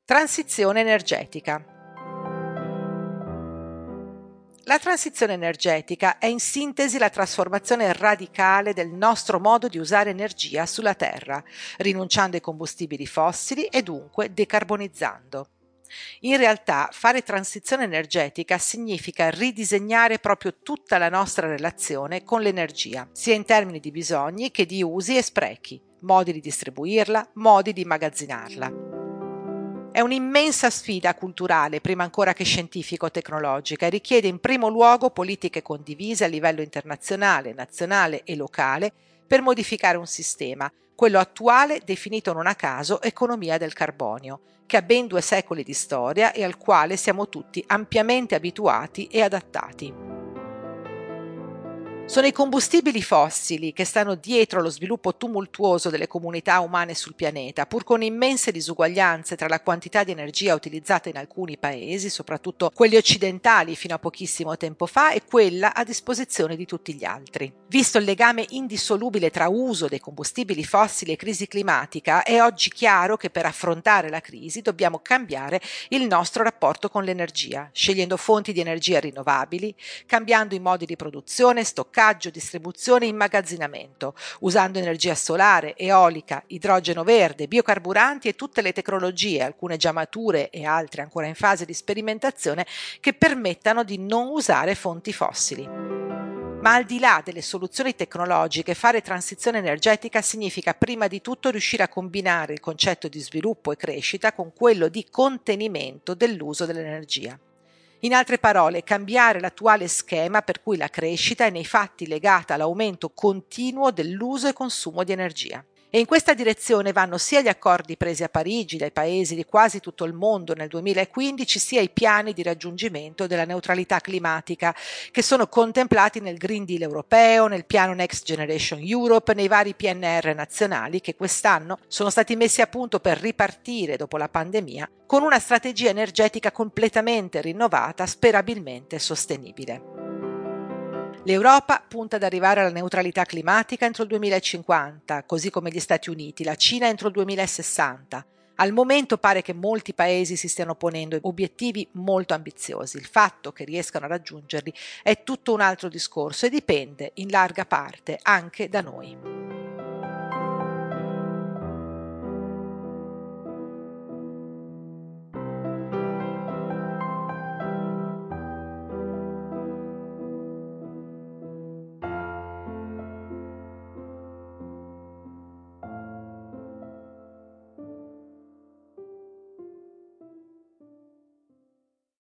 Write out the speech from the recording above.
Transizione energetica. La transizione energetica è in sintesi la trasformazione radicale del nostro modo di usare energia sulla Terra, rinunciando ai combustibili fossili e dunque decarbonizzando. In realtà, fare transizione energetica significa ridisegnare proprio tutta la nostra relazione con l'energia, sia in termini di bisogni che di usi e sprechi, modi di distribuirla, modi di immagazzinarla. È un'immensa sfida culturale, prima ancora che scientifico-tecnologica, e richiede in primo luogo politiche condivise a livello internazionale, nazionale e locale per modificare un sistema, quello attuale definito non a caso economia del carbonio, che ha ben 2 secoli di storia e al quale siamo tutti ampiamente abituati e adattati. Sono i combustibili fossili che stanno dietro lo sviluppo tumultuoso delle comunità umane sul pianeta, pur con immense disuguaglianze tra la quantità di energia utilizzata in alcuni paesi, soprattutto quelli occidentali fino a pochissimo tempo fa, e quella a disposizione di tutti gli altri. Visto il legame indissolubile tra uso dei combustibili fossili e crisi climatica, è oggi chiaro che per affrontare la crisi dobbiamo cambiare il nostro rapporto con l'energia, scegliendo fonti di energia rinnovabili, cambiando i modi di produzione, stoccaggio, distribuzione e immagazzinamento, usando energia solare, eolica, idrogeno verde, biocarburanti e tutte le tecnologie, alcune già mature e altre ancora in fase di sperimentazione, che permettano di non usare fonti fossili. Ma al di là delle soluzioni tecnologiche, fare transizione energetica significa prima di tutto riuscire a combinare il concetto di sviluppo e crescita con quello di contenimento dell'uso dell'energia. In altre parole, cambiare l'attuale schema per cui la crescita è nei fatti legata all'aumento continuo dell'uso e consumo di energia. E in questa direzione vanno sia gli accordi presi a Parigi dai paesi di quasi tutto il mondo nel 2015, sia i piani di raggiungimento della neutralità climatica che sono contemplati nel Green Deal europeo, nel piano Next Generation Europe, nei vari PNR nazionali che quest'anno sono stati messi a punto per ripartire dopo la pandemia con una strategia energetica completamente rinnovata, sperabilmente sostenibile. L'Europa punta ad arrivare alla neutralità climatica entro il 2050, così come gli Stati Uniti, la Cina entro il 2060. Al momento pare che molti paesi si stiano ponendo obiettivi molto ambiziosi. Il fatto che riescano a raggiungerli è tutto un altro discorso e dipende in larga parte anche da noi.